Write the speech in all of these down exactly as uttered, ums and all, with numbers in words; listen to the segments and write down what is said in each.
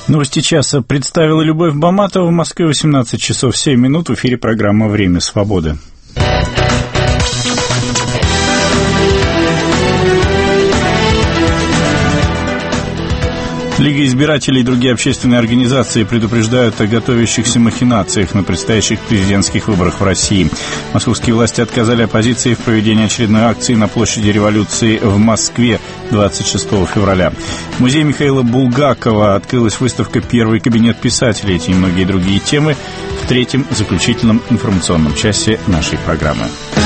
Новости часа представила Любовь Баматова. В Москве восемнадцать часов семь минут. В эфире программа «Время свободы». Лига избирателей и другие общественные организации предупреждают о готовящихся махинациях на предстоящих президентских выборах в России. Московские власти отказали оппозиции в проведении очередной акции на площади Революции в Москве двадцать шестого февраля. В музее Михаила Булгакова открылась выставка «Первый кабинет писателей». Эти и многие другие темы в третьем заключительном информационном часе нашей программы.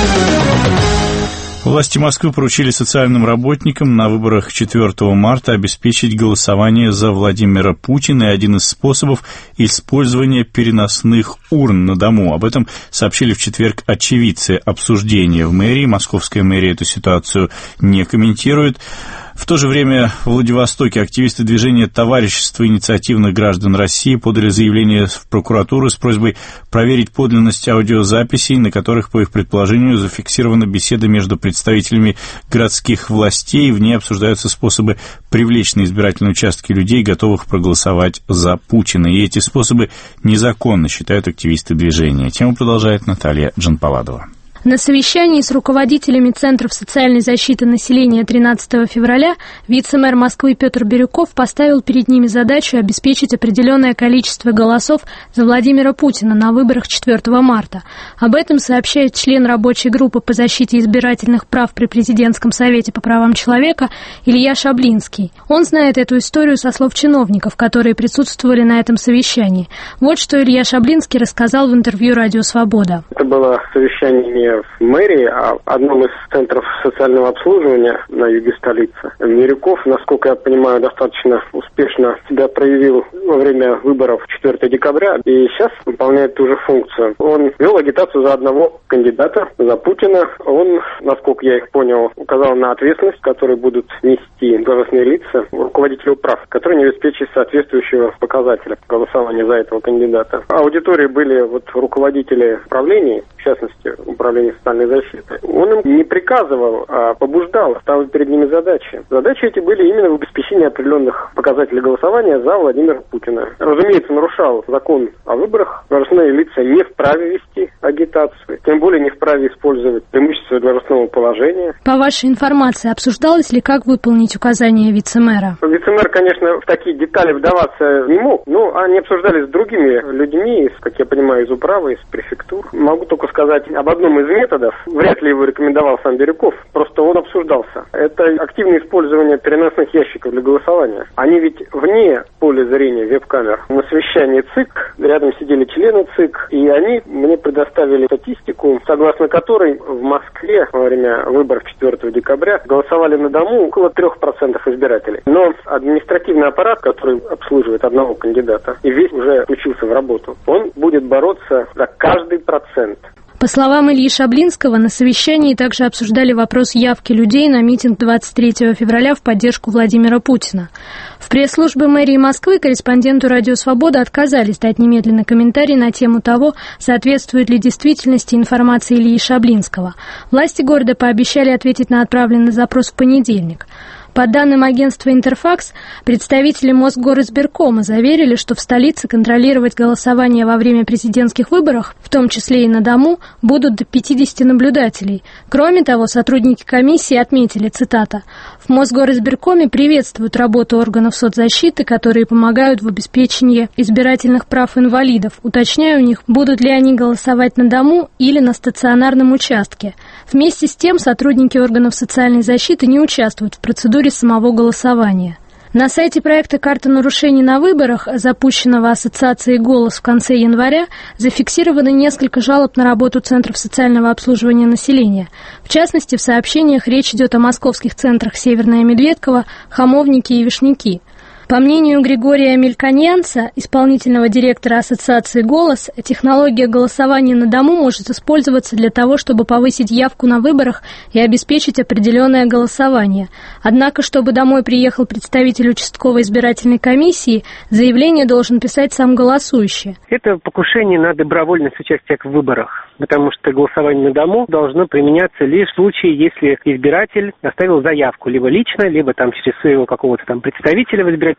Власти Москвы поручили социальным работникам на выборах четвёртого марта обеспечить голосование за Владимира Путина, и один из способов – использования переносных урн на дому. Об этом сообщили в четверг очевидцы обсуждения в мэрии. Московская мэрия эту ситуацию не комментирует. В то же время в Владивостоке активисты движения «Товарищество инициативных граждан России» подали заявление в прокуратуру с просьбой проверить подлинность аудиозаписей, на которых, по их предположению, зафиксирована беседа между представителями городских властей. В ней обсуждаются способы привлечь на избирательные участки людей, готовых проголосовать за Путина. И эти способы незаконны, считают активисты движения. Тему продолжает Наталья Джанпаладова. На совещании с руководителями Центров социальной защиты населения тринадцатого февраля вице-мэр Москвы Петр Бирюков поставил перед ними задачу обеспечить определенное количество голосов за Владимира Путина на выборах четвёртого марта. Об этом сообщает член рабочей группы по защите избирательных прав при Президентском совете по правам человека Илья Шаблинский. Он знает эту историю со слов чиновников, которые присутствовали на этом совещании. Вот что Илья Шаблинский рассказал в интервью «Радио Свобода». Это было совещание не в мэрии, а в одном из центров социального обслуживания на юге столицы. Бирюков, насколько я понимаю, достаточно успешно себя проявил во время выборов четвёртого декабря и сейчас выполняет ту же функцию. Он вел агитацию за одного кандидата, за Путина. Он, насколько я их понял, указал на ответственность, которую будут нести должностные лица, руководители управ, которые не обеспечат соответствующего показателя голосования за этого кандидата. В аудитории были вот руководители управлений, в частности, управления социальной защиты. Он им не приказывал, а побуждал, ставил перед ними задачи. Задачи эти были именно в обеспечении определенных показателей голосования за Владимира Путина. Разумеется, нарушал закон о выборах. Должностные лица не вправе вести агитацию, тем более не вправе использовать преимущество должностного положения. По вашей информации, обсуждалось ли, как выполнить указания вице-мэра? Вице-мэр, конечно, в такие детали вдаваться не мог, но они обсуждались с другими людьми, как я понимаю, из управы, из префектур. Могу только сказать об одном из методов, вряд ли его рекомендовал сам Бирюков, просто он обсуждался. Это активное использование переносных ящиков для голосования. Они ведь вне поля зрения веб-камер. На совещании ЦИК рядом сидели члены ЦИК, и они мне предоставили статистику, согласно которой в Москве во время выборов четвёртого декабря голосовали на дому около трех процентов избирателей. Но административный аппарат, который обслуживает одного кандидата и весь уже включился в работу, он будет бороться за каждый процент. По словам Ильи Шаблинского, на совещании также обсуждали вопрос явки людей на митинг двадцать третьего февраля в поддержку Владимира Путина. В пресс-службе мэрии Москвы корреспонденту «Радио Свобода» отказались дать немедленный комментарий на тему того, соответствует ли действительности информация Ильи Шаблинского. Власти города пообещали ответить на отправленный запрос в понедельник. По данным агентства «Интерфакс», представители Мосгоризбиркома заверили, что в столице контролировать голосование во время президентских выборов, в том числе и на дому, будут до пятидесяти наблюдателей. Кроме того, сотрудники комиссии отметили, цитата, «В Мосгоризбиркоме приветствуют работу органов соцзащиты, которые помогают в обеспечении избирательных прав инвалидов. Уточняю у них, будут ли они голосовать на дому или на стационарном участке. Вместе с тем, сотрудники органов социальной защиты не участвуют в процедуре самого голосования». На сайте проекта «Карта нарушений на выборах», запущенного Ассоциацией «Голос» в конце января, зафиксировано несколько жалоб на работу Центров социального обслуживания населения. В частности, в сообщениях речь идет о московских центрах «Северная Медведково», «Хамовники» и «Вишняки». По мнению Григория Мельконьянца, исполнительного директора Ассоциации «Голос», технология голосования на дому может использоваться для того, чтобы повысить явку на выборах и обеспечить определенное голосование. Однако, чтобы домой приехал представитель участковой избирательной комиссии, заявление должен писать сам голосующий. Это покушение на добровольность участия в выборах, потому что голосование на дому должно применяться лишь в случае, если избиратель оставил заявку либо лично, либо там через своего какого-то там представителя в избирательной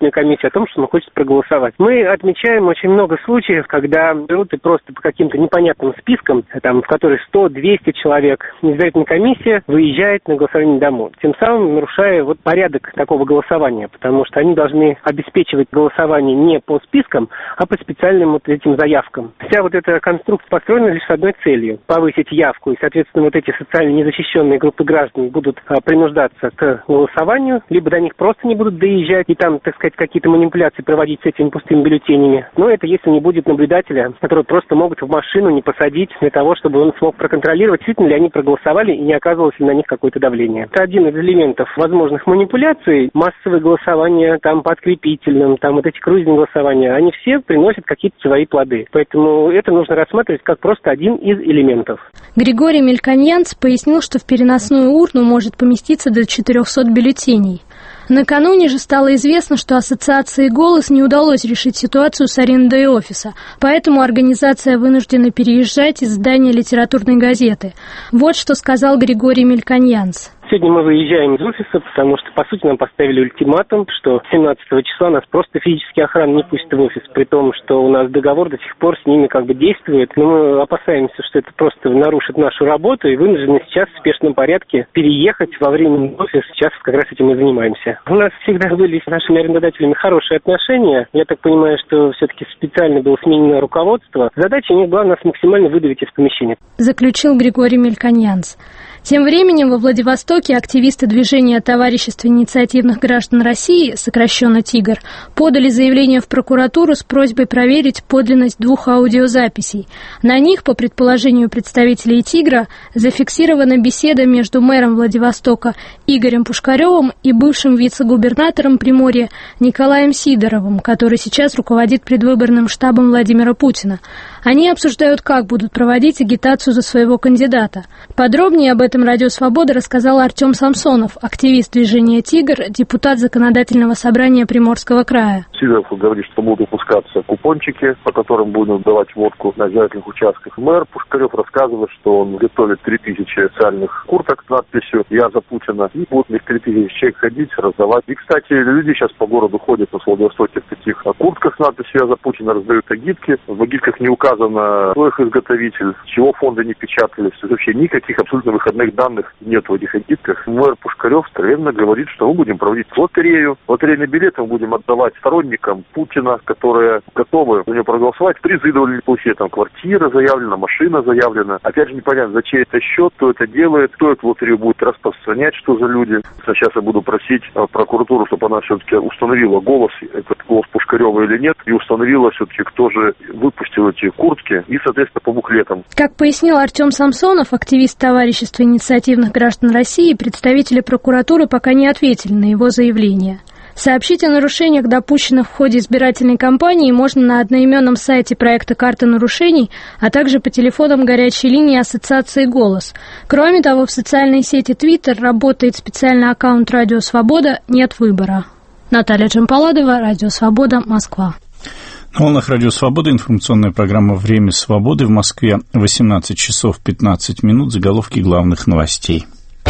избирательную комиссию о том, что он хочет проголосовать. Мы отмечаем очень много случаев, когда берут и просто по каким-то непонятным спискам, там, в которых сто-двести человек, избирательная комиссия выезжает на голосование домой, тем самым нарушая вот порядок такого голосования, потому что они должны обеспечивать голосование не по спискам, а по специальным вот этим заявкам. Вся вот эта конструкция построена лишь с одной целью – повысить явку, и, соответственно, вот эти социально незащищенные группы граждан будут а, принуждаться к голосованию, либо до них просто не будут доезжать и там, так сказать, какие-то манипуляции проводить с этими пустыми бюллетенями. Но это если не будет наблюдателя, который просто могут в машину не посадить для того, чтобы он смог проконтролировать, действительно ли они проголосовали и не оказывалось ли на них какое-то давление. Это один из элементов возможных манипуляций. Массовые голосования, там, по открепительным, там, вот эти круизные голосования, они все приносят какие-то свои плоды. Поэтому это нужно рассматривать как просто один из элементов. Григорий Мельконьянц пояснил, что в переносную урну может поместиться до четырехсот бюллетеней. Накануне же стало известно, что ассоциации «Голос» не удалось решить ситуацию с арендой офиса, поэтому организация вынуждена переезжать из здания литературной газеты. Вот что сказал Григорий Мельконьянц. Сегодня мы выезжаем из офиса, потому что, по сути, нам поставили ультиматум, что семнадцатого числа нас просто физически охрана не пустит в офис, при том, что у нас договор до сих пор с ними как бы действует. Но мы опасаемся, что это просто нарушит нашу работу, и вынуждены сейчас в спешном порядке переехать во временный офис. Сейчас как раз этим и занимаемся. У нас всегда были с нашими арендодателями хорошие отношения. Я так понимаю, что все-таки специально было сменено руководство. Задача у них была нас максимально выдавить из помещения. Заключил Григорий Мельконьянц. Тем временем во Владивостоке активисты движения «Товарищество инициативных граждан России», сокращенно «Тигр», подали заявление в прокуратуру с просьбой проверить подлинность двух аудиозаписей. На них, по предположению представителей «Тигра», зафиксирована беседа между мэром Владивостока Игорем Пушкаревым и бывшим вице-губернатором Приморья Николаем Сидоровым, который сейчас руководит предвыборным штабом Владимира Путина. Они обсуждают, как будут проводить агитацию за своего кандидата. Подробнее об этом «Радио Свобода» рассказал Артем Самсонов, активист движения «Тигр», депутат Законодательного собрания Приморского края. Сидоров говорит, что будут выпускаться купончики, по которым будут давать водку на избирательных участках. Мэр Пушкарев рассказывает, что он готовит три тысячи социальных курток с надписью «Я за Путина». И будут их три тысячи человек ходить, раздавать. И, кстати, люди сейчас по городу ходят на Владивостоке в таких куртках с надписью «Я за Путина», раздают агитки. В агитках не указано, кто их изготовитель, чего фонды не печатались. Вообще никаких абсолютно выходных данных нет в этих агитках. Мэр Пушкарев откровенно говорит, что мы будем проводить лотерею. Лотерейные билеты мы будем отдавать сторонникам Путина, которые готовы за него проголосовать. Призы довольно неплохие, там квартира заявлена, машина заявлена. Опять же непонятно, за чей это счет, кто это делает, кто эту лотерею будет распространять, что за люди. Сейчас я буду просить прокуратуру, чтобы она все-таки установила голос, этот голос Пушкарева или нет, и установила все-таки, кто же выпустил эти куртки, и, соответственно, по буклетам. Как пояснил Артем Самсонов, активист Товарищества инициативных граждан России, представители прокуратуры пока не ответили на его заявление. Сообщить о нарушениях, допущенных в ходе избирательной кампании, можно на одноименном сайте проекта «Карта нарушений», а также по телефонам горячей линии Ассоциации «Голос». Кроме того, в социальной сети Twitter работает специальный аккаунт «Радио Свобода. Нет выбора». Наталья Джампаладова, «Радио Свобода. Москва». На волнах «Радио Свобода» информационная программа «Время свободы». В Москве восемнадцать часов пятнадцать минут. Заголовки главных новостей.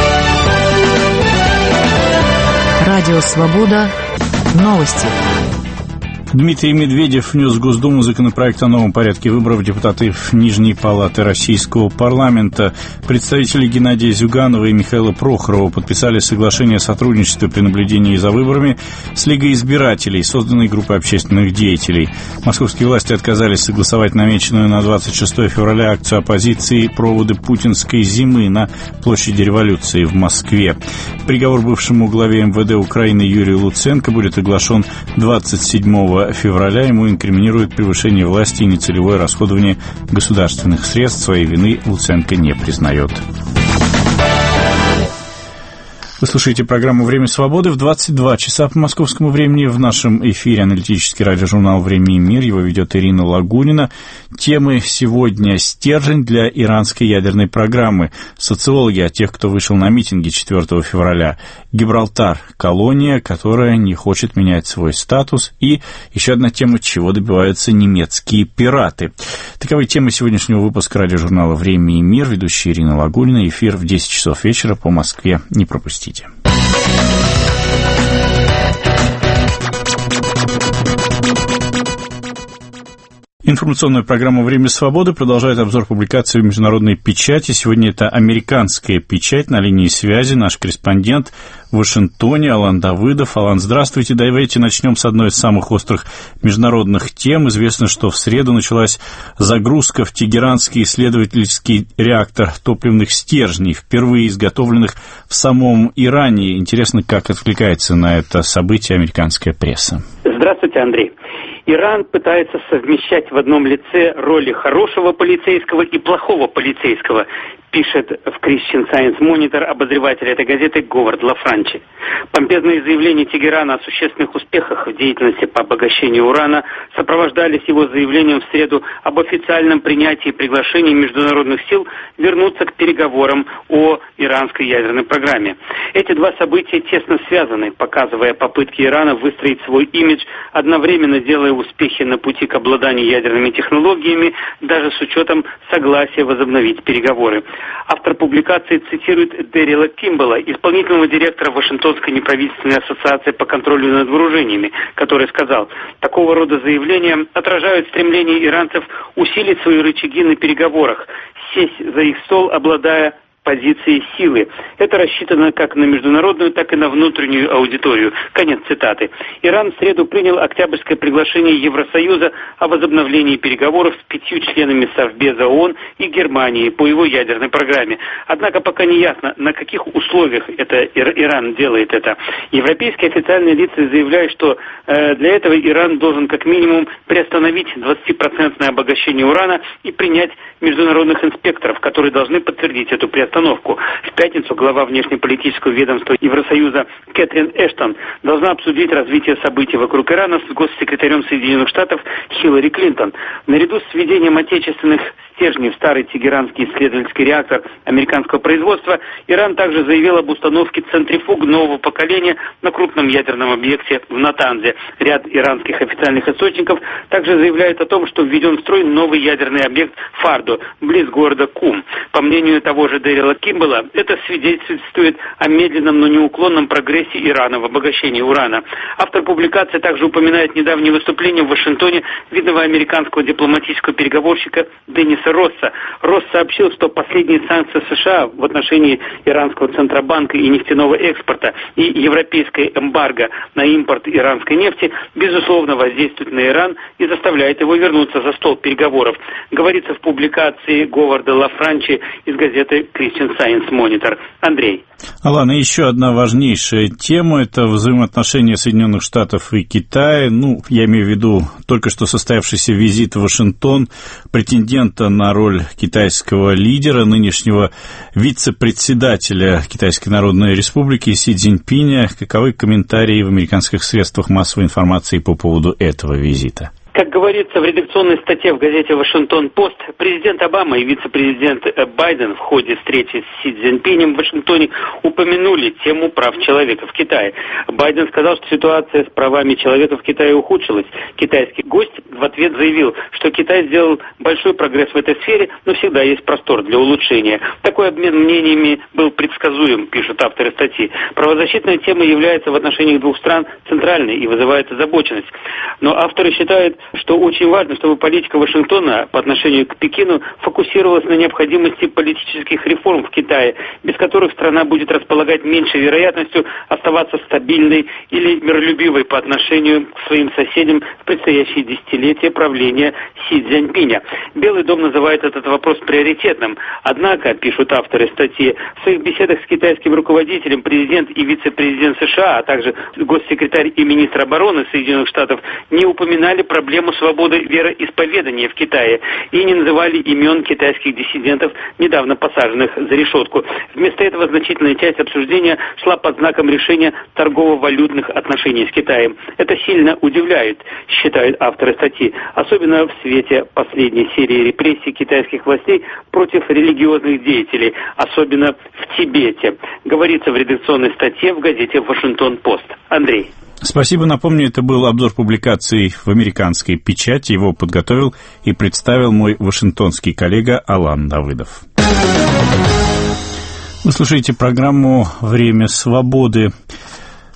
Радио Свобода. Новости. Дмитрий Медведев внес в Госдуму законопроект о новом порядке выборов депутатов Нижней палаты Российского парламента. Представители Геннадия Зюганова и Михаила Прохорова подписали соглашение о сотрудничестве при наблюдении за выборами с Лигой избирателей, созданной группой общественных деятелей. Московские власти отказались согласовать намеченную на двадцать шестое февраля акцию оппозиции «Проводы путинской зимы» на площади Революции в Москве. Приговор бывшему главе эм вэ дэ Украины Юрию Луценко будет оглашен двадцать седьмого февраля. Ему инкриминируют превышение власти и нецелевое расходование государственных средств. Своей вины Луценко не признает. Вы слушаете программу «Время свободы» в двадцать два часа по московскому времени. В нашем эфире аналитический радиожурнал «Время и мир». Его ведет Ирина Лагунина. Темы сегодня: стержень для иранской ядерной программы. Социологи о тех, кто вышел на митинги четвёртого февраля. Гибралтар – колония, которая не хочет менять свой статус. И еще одна тема: чего добиваются немецкие пираты. Таковы темы сегодняшнего выпуска радиожурнала «Время и мир». Ведущая Ирина Лагунина. Эфир в десять часов вечера по Москве. Не пропустите. Информационная программа «Время свободы» продолжает обзор публикаций в международной печати. Сегодня это американская печать. На линии связи наш корреспондент в Вашингтоне Алан Давыдов. Алан, здравствуйте. Давайте начнем с одной из самых острых международных тем. Известно, что в среду началась загрузка в Тегеранский исследовательский реактор топливных стержней, впервые изготовленных в самом Иране. Интересно, как откликается на это событие американская пресса. Здравствуйте, Андрей. Иран пытается совмещать в одном лице роли хорошего полицейского и плохого полицейского, пишет в Christian Science Monitor обозреватель этой газеты Говард Лафранчи. Помпезные заявления Тегерана о существенных успехах в деятельности по обогащению урана сопровождались его заявлением в среду об официальном принятии приглашений международных сил вернуться к переговорам о иранской ядерной программе. Эти два события тесно связаны, показывая попытки Ирана выстроить свой имидж, одновременно делая успехи на пути к обладанию ядерными технологиями, даже с учетом согласия возобновить переговоры. Автор публикации цитирует Дэрила Кимбелла, исполнительного директора Вашингтонской неправительственной ассоциации по контролю над вооружениями, который сказал: такого рода заявления отражают стремление иранцев усилить свои рычаги на переговорах, сесть за их стол, обладая позиции силы. Это рассчитано как на международную, так и на внутреннюю аудиторию. Конец цитаты. Иран в среду принял октябрьское приглашение Евросоюза о возобновлении переговоров с пятью членами Совбеза ООН и Германии по его ядерной программе. Однако пока не ясно, на каких условиях это Иран делает это. Европейские официальные лица заявляют, что э, для этого Иран должен как минимум приостановить двадцатипроцентное обогащение урана и принять международных инспекторов, которые должны подтвердить эту приостановку. В пятницу глава внешнеполитического ведомства Евросоюза Кэтрин Эштон должна обсудить развитие событий вокруг Ирана с госсекретарем Соединенных Штатов Хиллари Клинтон. Наряду с введением отечественных стержней в старый Тегеранский исследовательский реактор американского производства, Иран также заявил об установке центрифуг нового поколения на крупном ядерном объекте в Натанзе. Ряд иранских официальных источников также заявляет о том, что введен в строй новый ядерный объект Фардо, близ города Кум. По мнению того же Дэрила Кимбелла, это свидетельствует о медленном, но неуклонном прогрессе Ирана в обогащении урана. Автор публикации также упоминает недавнее выступление в Вашингтоне видного американского дипломатического переговорщика Денниса Росса. Росс сообщил, что последние санкции США в отношении иранского Центробанка и нефтяного экспорта и европейское эмбарго на импорт иранской нефти безусловно воздействуют на Иран и заставляет его вернуться за стол переговоров. Говорится в публикации Говарда Лафранчи из газеты Christian Science Monitor. Андрей. Алан, и еще одна важнейшая тема – это взаимоотношения Соединенных Штатов и Китая. Ну, я имею в виду только что состоявшийся визит в Вашингтон претендента на роль китайского лидера, нынешнего вице-председателя Китайской Народной Республики Си Цзиньпиня. Каковы комментарии в американских средствах массовой информации по поводу этого визита? Как говорится в редакционной статье в газете «Вашингтон-Пост», президент Обама и вице-президент Байден в ходе встречи с Си Цзиньпинем в Вашингтоне упомянули тему прав человека в Китае. Байден сказал, что ситуация с правами человека в Китае ухудшилась. Китайский гость в ответ заявил, что Китай сделал большой прогресс в этой сфере, но всегда есть простор для улучшения. Такой обмен мнениями был предсказуем, пишут авторы статьи. Правозащитная тема является в отношениях двух стран центральной и вызывает озабоченность. Но авторы считают, что очень важно, чтобы политика Вашингтона по отношению к Пекину фокусировалась на необходимости политических реформ в Китае, без которых страна будет располагать меньшей вероятностью оставаться стабильной или миролюбивой по отношению к своим соседям в предстоящие десятилетия правления Си Цзиньпиня. Белый дом называет этот вопрос приоритетным. Однако, пишут авторы статьи, в своих беседах с китайским руководителем президент и вице-президент США, а также госсекретарь и министр обороны Соединенных Штатов не упоминали проблемы проблему свободы вероисповедания в Китае и не называли имен китайских диссидентов, недавно посаженных за решетку. Вместо этого значительная часть обсуждения шла под знаком решения торгово-валютных отношений с Китаем. Это сильно удивляет, считают авторы статьи, особенно в свете последней серии репрессий китайских властей против религиозных деятелей, особенно в Тибете, говорится в редакционной статье в газете «Вашингтон-Пост». Андрей. Спасибо. Напомню, это был обзор публикаций в американской печати. Его подготовил и представил мой вашингтонский коллега Алан Давыдов. Вы слушаете программу «Время свободы».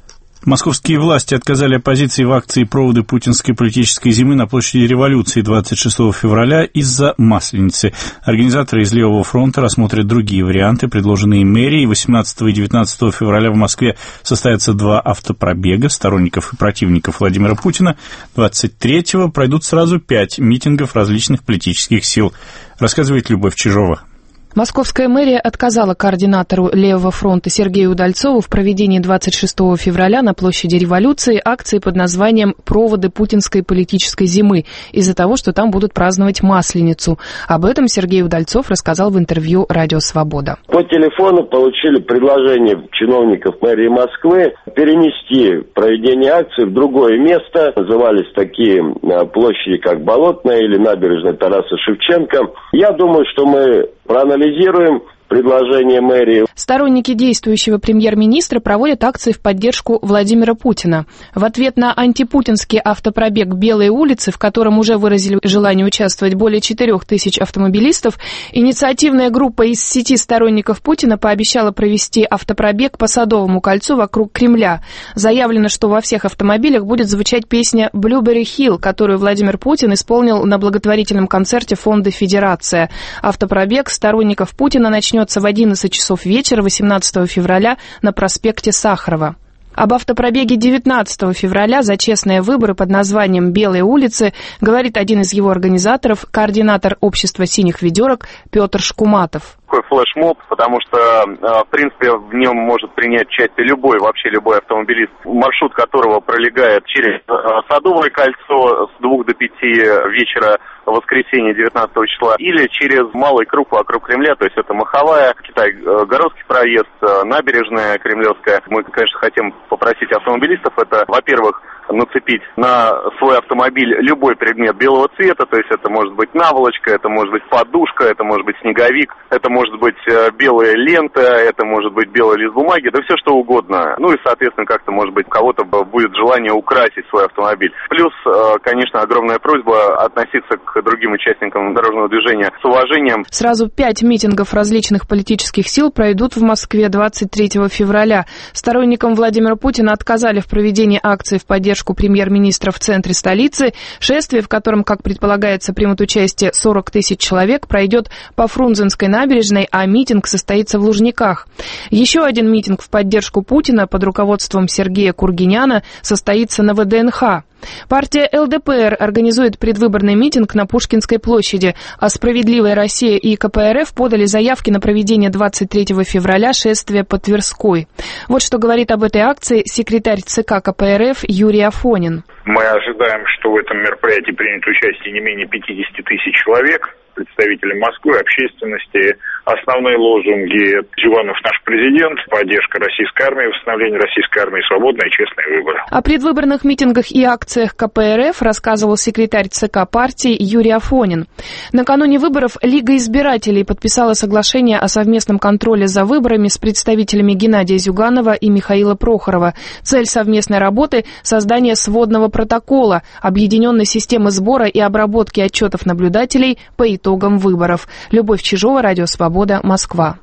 Московские власти отказали оппозиции в акции «Проводы путинской политической зимы» на площади Революции двадцать шестого февраля из-за Масленицы. Организаторы из Левого фронта рассмотрят другие варианты, предложенные мэрией. восемнадцатого и девятнадцатого февраля в Москве состоятся два автопробега сторонников и противников Владимира Путина. двадцать третьего пройдут сразу пять митингов различных политических сил, рассказывает Любовь Чижова. Московская мэрия отказала координатору Левого фронта Сергею Удальцову в проведении двадцать шестого февраля на площади Революции акции под названием «Проводы путинской политической зимы» из-за того, что там будут праздновать Масленицу. Об этом Сергей Удальцов рассказал в интервью «Радио Свобода». По телефону получили предложение чиновников мэрии Москвы перенести проведение акции в другое место. Назывались такие площади, как Болотная или набережная Тараса Шевченко. Я думаю, что мы проанализируем предложение мэрии. Сторонники действующего премьер-министра проводят акции в поддержку Владимира Путина. В ответ на антипутинский автопробег «Белые улицы», в котором уже выразили желание участвовать более четырех тысяч автомобилистов, инициативная группа из сети сторонников Путина пообещала провести автопробег по Садовому кольцу вокруг Кремля. Заявлено, что во всех автомобилях будет звучать песня «Blueberry Hill», которую Владимир Путин исполнил на благотворительном концерте фонда «Федерация». Автопробег сторонников Путина начнется в одиннадцать часов вечера восемнадцатого февраля на проспекте Сахарова. Об автопробеге девятнадцатого февраля за честные выборы под названием «Белые улицы» говорит один из его организаторов, координатор общества «Синих ведерок» Петр Шкуматов. Такой флешмоб, потому что, в принципе, в нем может принять участие любой, вообще любой автомобилист, маршрут которого пролегает через Садовое кольцо с двух до пяти вечера в воскресенье девятнадцатого числа, или через Малый круг вокруг Кремля, то есть это Маховая, Китай-Городский проезд, набережная Кремлевская. Мы, конечно, хотим попросить автомобилистов, это, во-первых, нацепить на свой автомобиль любой предмет белого цвета, то есть это может быть наволочка, это может быть подушка, это может быть снеговик, это может быть белая лента, это может быть белый лист бумаги, да все что угодно. Ну и, соответственно, как-то, может быть, у кого-то будет желание украсить свой автомобиль. Плюс, конечно, огромная просьба относиться к другим участникам дорожного движения с уважением. Сразу пять митингов различных политических сил пройдут в Москве двадцать третьего февраля. Сторонникам Владимира Путина отказали в проведении акции в поддержку премьер-министра в центре столицы. Шествие, в котором, как предполагается, примут участие сорок тысяч человек, пройдет по Фрунзенской набережной, а митинг состоится в Лужниках. Еще один митинг в поддержку Путина под руководством Сергея Кургиняна состоится на вэ дэ эн ха. Партия эл дэ пэ эр организует предвыборный митинг на Пушкинской площади, а «Справедливая Россия» и ка пэ эр эф подали заявки на проведение двадцать третьего февраля шествия по Тверской. Вот что говорит об этой акции секретарь ЦК ка пэ эр эф Юрий Афонин. Мы ожидаем, что в этом мероприятии примет участие не менее пятьдесят тысяч человек, представителей Москвы, общественности. Основные лозунги: Зюганов наш президент, поддержка российской армии, восстановление российской армии, свободные и честные выборы. О предвыборных митингах и акциях ка пэ эр эф рассказывал секретарь ЦК партии Юрий Афонин. Накануне выборов Лига избирателей подписала соглашение о совместном контроле за выборами с представителями Геннадия Зюганова и Михаила Прохорова. Цель совместной работы – создание сводного протокола, объединенной системы сбора и обработки отчетов наблюдателей по итогам выборов. Любовь Чижова, Радио Свобода, Москва.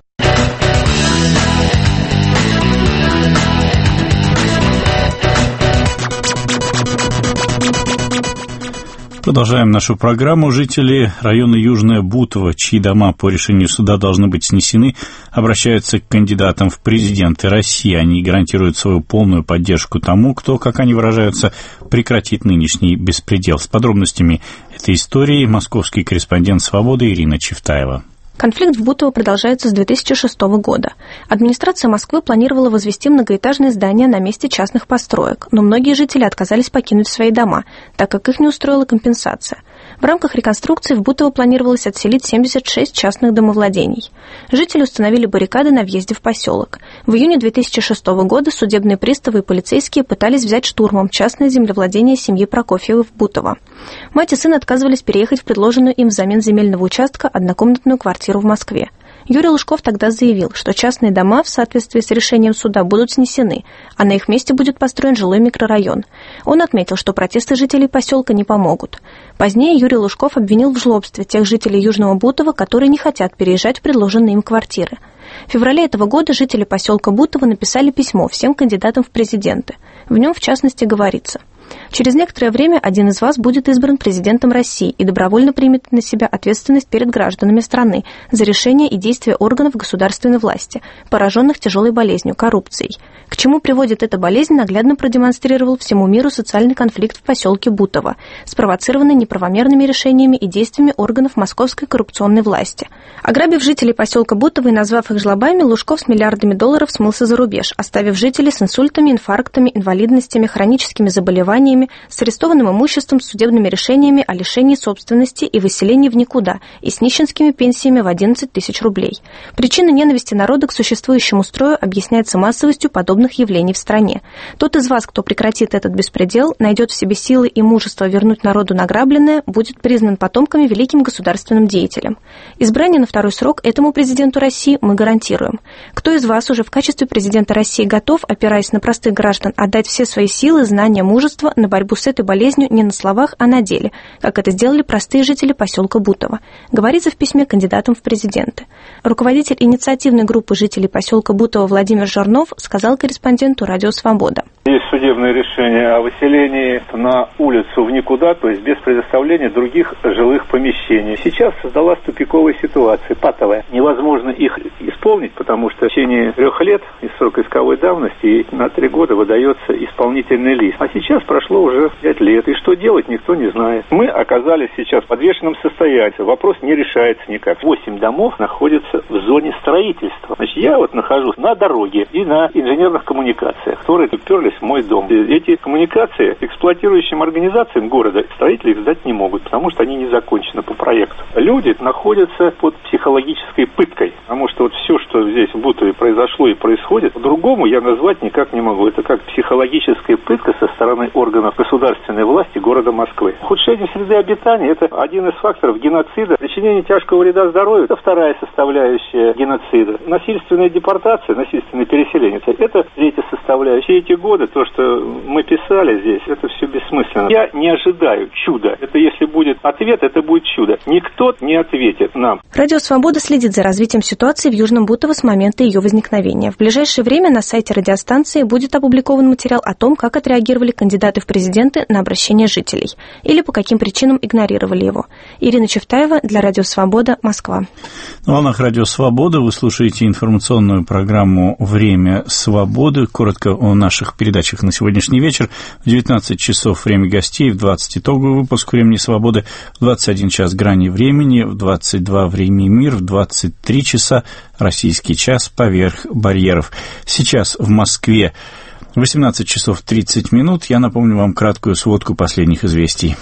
Продолжаем нашу программу. Жители района Южное Бутово, чьи дома по решению суда должны быть снесены, обращаются к кандидатам в президенты России. Они гарантируют свою полную поддержку тому, кто, как они выражаются, прекратит нынешний беспредел. С подробностями этой истории московский корреспондент «Свободы» Ирина Чевтаева. Конфликт в Бутово продолжается с две тысячи шестого года. Администрация Москвы планировала возвести многоэтажные здания на месте частных построек, но многие жители отказались покинуть свои дома, так как их не устроила компенсация. В рамках реконструкции в Бутово планировалось отселить семьдесят шесть частных домовладений. Жители установили баррикады на въезде в поселок. В июне две тысячи шестого года судебные приставы и полицейские пытались взять штурмом частное землевладение семьи Прокофьевой в Бутово. Мать и сын отказывались переехать в предложенную им взамен земельного участка однокомнатную квартиру в Москве. Юрий Лужков тогда заявил, что частные дома в соответствии с решением суда будут снесены, а на их месте будет построен жилой микрорайон. Он отметил, что протесты жителей поселка не помогут. Позднее Юрий Лужков обвинил в жлобстве тех жителей Южного Бутова, которые не хотят переезжать в предложенные им квартиры. В феврале этого года жители поселка Бутово написали письмо всем кандидатам в президенты. В нем, в частности, говорится: «Через некоторое время один из вас будет избран президентом России и добровольно примет на себя ответственность перед гражданами страны за решения и действия органов государственной власти, пораженных тяжелой болезнью – коррупцией. К чему приводит эта болезнь, наглядно продемонстрировал всему миру социальный конфликт в поселке Бутово, спровоцированный неправомерными решениями и действиями органов московской коррупционной власти. Ограбив жителей поселка Бутово и назвав их жлобами, Лужков с миллиардами долларов смылся за рубеж, оставив жителей с инсультами, инфарктами, инвалидностями, хроническими заболеваниями, с арестованным имуществом, с судебными решениями о лишении собственности и выселении в никуда, и с нищенскими пенсиями в одиннадцать тысяч рублей. Причина ненависти народа к существующему строю объясняется массовостью подобных явлений в стране. Тот из вас, кто прекратит этот беспредел, найдет в себе силы и мужество вернуть народу награбленное, будет признан потомками великим государственным деятелем. Избрание на второй срок этому президенту России мы гарантируем. Кто из вас уже в качестве президента России готов, опираясь на простых граждан, отдать все свои силы, знания, мужество на борьбу с этой болезнью не на словах, а на деле, как это сделали простые жители поселка Бутово, говорится в письме кандидатам в президенты. Руководитель инициативной группы жителей поселка Бутово Владимир Жирнов сказал корреспонденту «Радио Свобода». Есть судебное решение о выселении на улицу в никуда, то есть без предоставления других жилых помещений. Сейчас создалась тупиковая ситуация, патовая. Невозможно их исполнить, потому что в течение трех лет из срока исковой давности на три года выдается исполнительный лист. А сейчас прошло уже пять лет, и что делать, никто не знает. Мы оказались сейчас в подвешенном состоянии. Вопрос не решается никак. Восемь домов находятся в зоне строительства. Значит, я вот нахожусь на дороге и на инженерных коммуникациях, которые уперлись в мой дом. Эти коммуникации эксплуатирующим организациям города строители их сдать не могут, потому что они не закончены по проекту. Люди находятся под психологической пыткой, потому что вот все, что здесь в Бутове произошло и происходит, по-другому я назвать никак не могу. Это как психологическая пытка со стороны органов государственной власти города Москвы. Ухудшение среды обитания – это один из факторов геноцида. Причинение тяжкого вреда здоровью – это вторая составляющая геноцида. Насильственная депортация, насильственное переселение – это третья составляющая. Все эти годы, то, что мы писали здесь, это все бессмысленно. Я не ожидаю чуда. Это если будет ответ, это будет чудо. Никто не ответит нам. Радио «Свобода» следит за развитием ситуации в Южном Бутово с момента ее возникновения. В ближайшее время на сайте радиостанции будет опубликован материал о том, как отреагировали кандидаты в президенты на обращение жителей или по каким причинам игнорировали его. Ирина Чевтаева для Радио «Свобода», Москва. На волнах Радио «Свобода» вы слушаете информационную программу «Время свободы». Коротко о наших передачах на сегодняшний вечер. В девятнадцать часов время гостей, в двадцать итоговый выпуск «Времени свободы», в двадцать один час «Грани времени», в двадцать два «Время и мир», в двадцать три часа «Российский час. Поверх барьеров». Сейчас в Москве восемнадцать часов тридцать минут. Я напомню вам краткую сводку последних известий.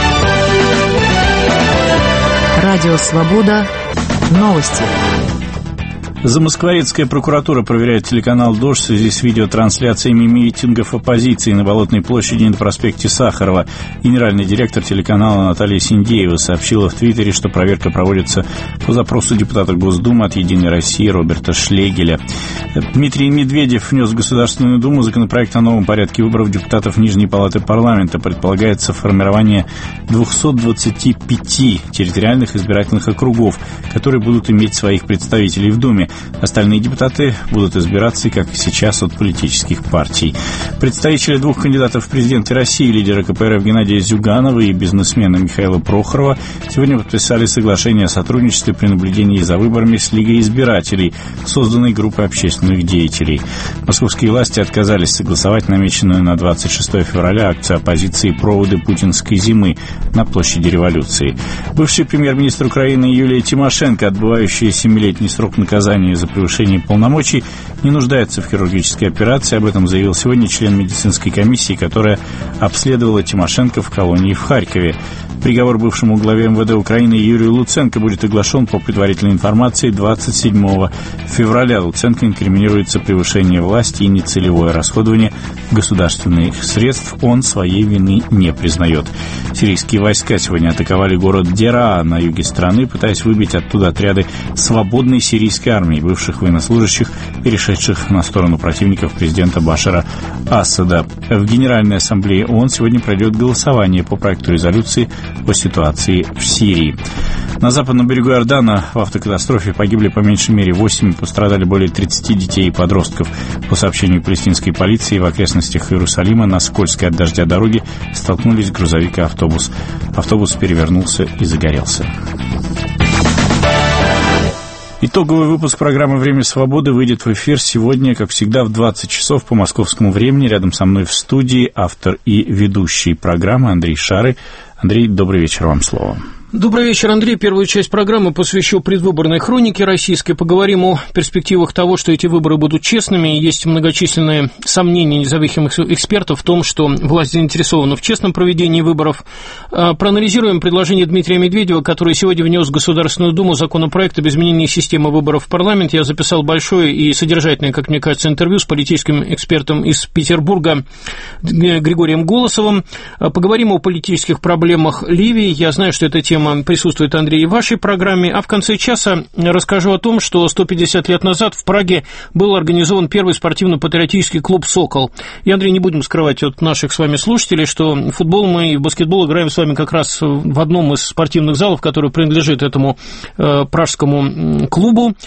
Радио «Свобода». Новости. Замоскворецкая прокуратура проверяет телеканал «Дождь» в связи с видеотрансляциями митингов оппозиции на Болотной площади и на проспекте Сахарова. Генеральный директор телеканала Наталья Синдеева сообщила в Твиттере, что проверка проводится по запросу депутата Госдумы от «Единой России» Роберта Шлегеля. Дмитрий Медведев внес в Государственную Думу законопроект о новом порядке выборов депутатов Нижней Палаты парламента. Предполагается формирование двухсот двадцати пяти территориальных избирательных округов, которые будут иметь своих представителей в Думе. Остальные депутаты будут избираться, как и сейчас, от политических партий. Представители двух кандидатов в президенты России, лидера ка пэ эр эф Геннадия Зюганова и бизнесмена Михаила Прохорова, сегодня подписали соглашение о сотрудничестве при наблюдении за выборами с Лигой избирателей, созданной группой общественных деятелей. Московские власти отказались согласовать намеченную на двадцать шестое февраля акцию оппозиции «Проводы путинской зимы» на площади Революции. Бывший премьер-министр Украины Юлия Тимошенко, отбывающая семилетний срок наказания за превышение полномочий, не нуждается в хирургической операции. Об этом заявил сегодня член медицинской комиссии, которая обследовала Тимошенко в колонии в Харькове. Приговор бывшему главе эм вэ дэ Украины Юрию Луценко будет оглашен по предварительной информации двадцать седьмого февраля. Луценко инкриминируется превышение власти и нецелевое расходование государственных средств. Он своей вины не признает. Сирийские войска сегодня атаковали город Дераа на юге страны, пытаясь выбить оттуда отряды свободной сирийской армии, бывших военнослужащих, перешедших перешедших на сторону противников президента Башара Асада. В Генеральной Ассамблее ООН сегодня пройдет голосование по проекту резолюции о ситуации в Сирии. На западном берегу Иордана в автокатастрофе погибли по меньшей мере восемь, пострадали более тридцати детей и подростков. По сообщению палестинской полиции, в окрестностях Иерусалима на скользкой от дождя дороге столкнулись грузовик и автобус. Автобус перевернулся и загорелся. Итоговый выпуск программы «Время свободы» выйдет в эфир сегодня, как всегда, в двадцать часов по московскому времени. Рядом со мной в студии автор и ведущий программы Андрей Шары. Андрей, добрый вечер, вам слово. Добрый вечер, Андрей. Первую часть программы посвящу предвыборной хронике российской. Поговорим о перспективах того, что эти выборы будут честными. Есть многочисленные сомнения независимых экспертов в том, что власть заинтересована в честном проведении выборов. Проанализируем предложение Дмитрия Медведева, который сегодня внес в Государственную Думу законопроект об изменении системы выборов в парламент. Я записал большое и содержательное, как мне кажется, интервью с политическим экспертом из Петербурга Григорием Голосовым. Поговорим о политических проблемах Ливии. Я знаю, что эта тема присутствует, Андрей, в вашей программе. А в конце часа расскажу о том, что сто пятьдесят лет назад в Праге был организован первый спортивно-патриотический клуб «Сокол». И, Андрей, не будем скрывать от наших с вами слушателей, что в футбол мы и в баскетбол играем с вами как раз в одном из спортивных залов, который принадлежит этому э, пражскому клубу.